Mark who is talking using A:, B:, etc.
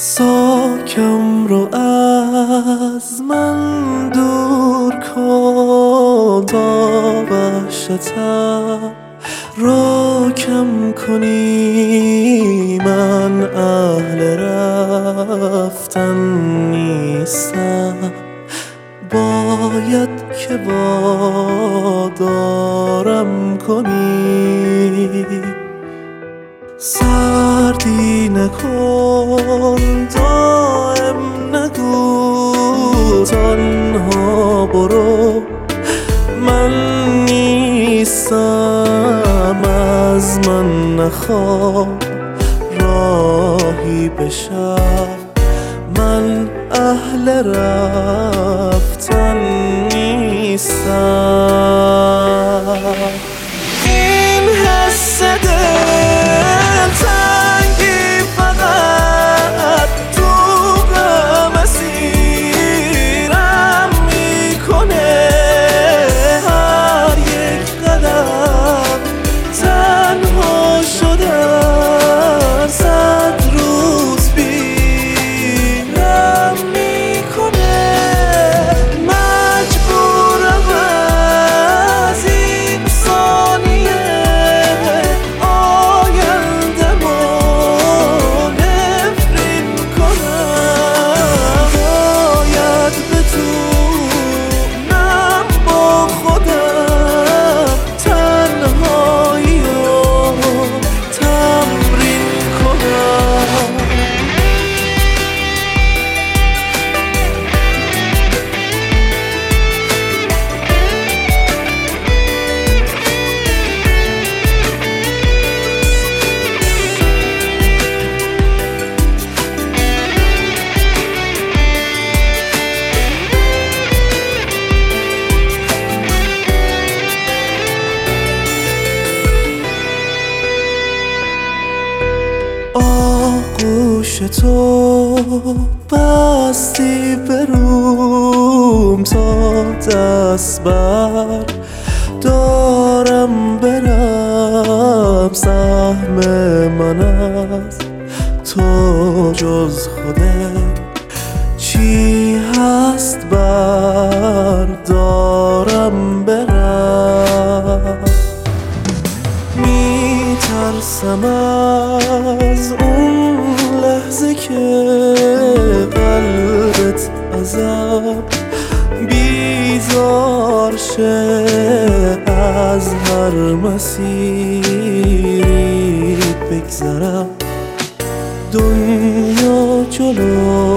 A: ساکم رو از من دور کن تا وحشتم رو کم کنی. من اهل رفتن نیستم، باید که وادارم کنی. سردی نکن دائم نگو تنها برو، من نیستم. از من نخواه راهی بشم، من اهل رفتن نیستم. این حس دلتنگی فقط تو غم اسیرم میکنه. هر یک قدم تنها شدن 100 روز پیرم میکنه. مجبورم از این ثانیه آینده‌مو نفرین کنم. باید بتونم با خودم تنهایی رو تمرین کنم. آغوش تو بستی بروم تا دست بر دارم برم. سهم من از تو جز خودت چی هست بردارم برم. میترسم از اون لحظه که قلبت ازم بیزار شه. از هر مسیری بگذرم دنیا جلو